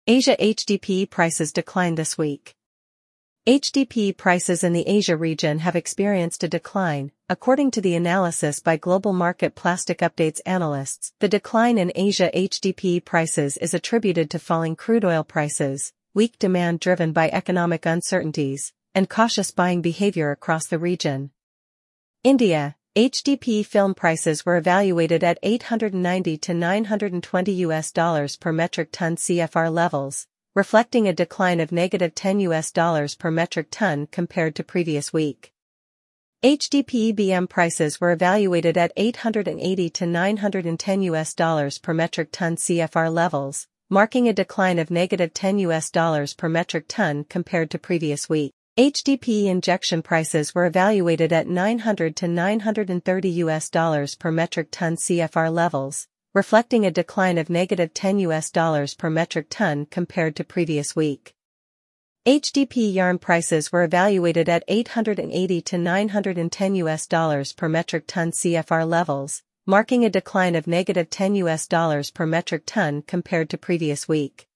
Asia HDPE prices declined this week. HDPE prices in the Asia region have experienced a decline, according to the analysis by Global Market Plastic Updates analysts. The decline in Asia HDPE prices is attributed to falling crude oil prices, weak demand driven by economic uncertainties, and cautious buying behavior across the region. India, HDPE film prices were evaluated at $890 to $920 per metric ton CFR levels, reflecting a decline of -$10 per metric ton compared to previous week. HDPE BM prices were evaluated at $880 to $910 per metric ton CFR levels, marking a decline of -$10 per metric ton compared to previous week. HDPE injection prices were evaluated at $900 to $930 per metric ton CFR levels, reflecting a decline of -$10 per metric ton compared to previous week. HDPE yarn prices were evaluated at $880 to $910 per metric ton CFR levels, marking a decline of -$10 per metric ton compared to previous week.